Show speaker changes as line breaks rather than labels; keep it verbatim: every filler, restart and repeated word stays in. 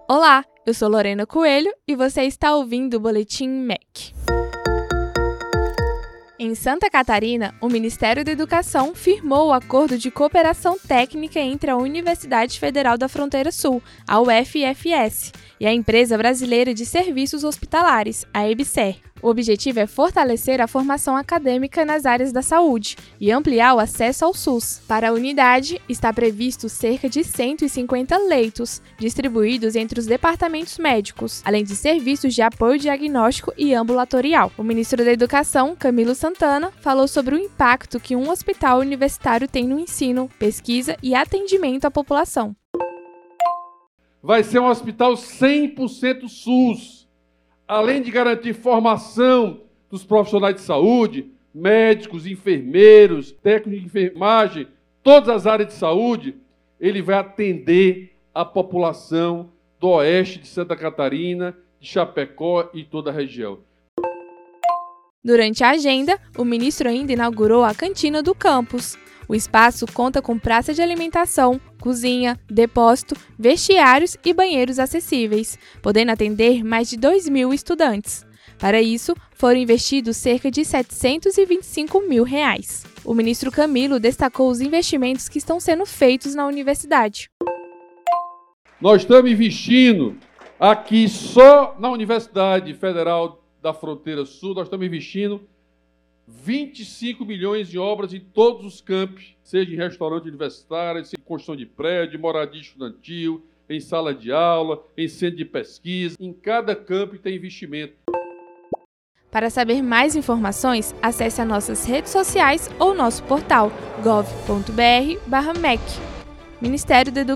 Olá, eu sou Lorena Coelho e você está ouvindo o Boletim M E C. Em Santa Catarina, o Ministério da Educação firmou o acordo de cooperação técnica entre a Universidade Federal da Fronteira Sul, a U F F S, e a Empresa Brasileira de Serviços Hospitalares, a EBSER. O objetivo é fortalecer a formação acadêmica nas áreas da saúde e ampliar o acesso ao SUS. Para a unidade, está previsto cerca de cento e cinquenta leitos, distribuídos entre os departamentos médicos, além de serviços de apoio diagnóstico e ambulatorial. O ministro da Educação, Camilo Santana, falou sobre o impacto que um hospital universitário tem no ensino, pesquisa e atendimento à população.
Vai ser um hospital cem por cento SUS. Além de garantir formação dos profissionais de saúde, médicos, enfermeiros, técnicos de enfermagem, todas as áreas de saúde, ele vai atender a população do oeste de Santa Catarina, de Chapecó e toda a região.
Durante a agenda, o ministro ainda inaugurou a cantina do campus. O espaço conta com praça de alimentação, cozinha, depósito, vestiários e banheiros acessíveis, podendo atender mais de dois mil estudantes. Para isso, foram investidos cerca de setecentos e vinte e cinco mil reais. O ministro Camilo destacou os investimentos que estão sendo feitos na universidade.
Nós estamos investindo aqui só na Universidade Federal da Fronteira Sul, nós estamos investindo vinte e cinco milhões de obras em todos os campos, seja em restaurante universitário, seja em construção de prédio, moradia estudantil, em sala de aula, em centro de pesquisa. Em cada campo tem investimento.
Para saber mais informações, acesse as nossas redes sociais ou nosso portal gov ponto br barra M E C. Ministério da Educação.